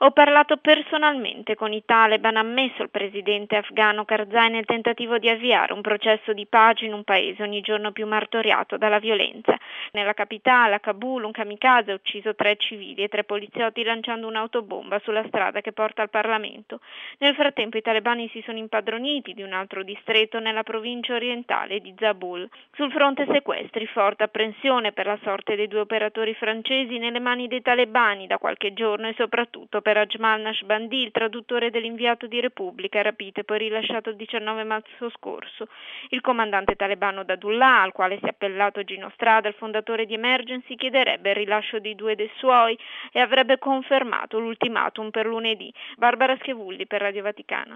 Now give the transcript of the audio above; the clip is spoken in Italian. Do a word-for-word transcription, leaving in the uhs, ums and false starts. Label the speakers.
Speaker 1: Ho parlato personalmente con i Taliban, ha ammesso il presidente afghano Karzai nel tentativo di avviare un processo di pace in un paese ogni giorno più martoriato dalla violenza. Nella capitale, a Kabul, un kamikaze ha ucciso tre civili e tre poliziotti lanciando un'autobomba sulla strada che porta al Parlamento. Nel frattempo i talebani si sono impadroniti di un altro distretto nella provincia orientale di Zabul. Sul fronte sequestri, forte apprensione per la sorte dei due operatori francesi nelle mani dei talebani da qualche giorno e soprattutto per Ajmal Nashbandi, il traduttore dell'inviato di Repubblica, rapito e poi rilasciato il diciannove marzo scorso. Il comandante talebano Dadullah, al quale si è appellato Gino Strada, il fondatore di Emergency, chiederebbe il rilascio di due dei suoi e avrebbe confermato l'ultimatum per lunedì. Barbara Schevulli per Radio Vaticana.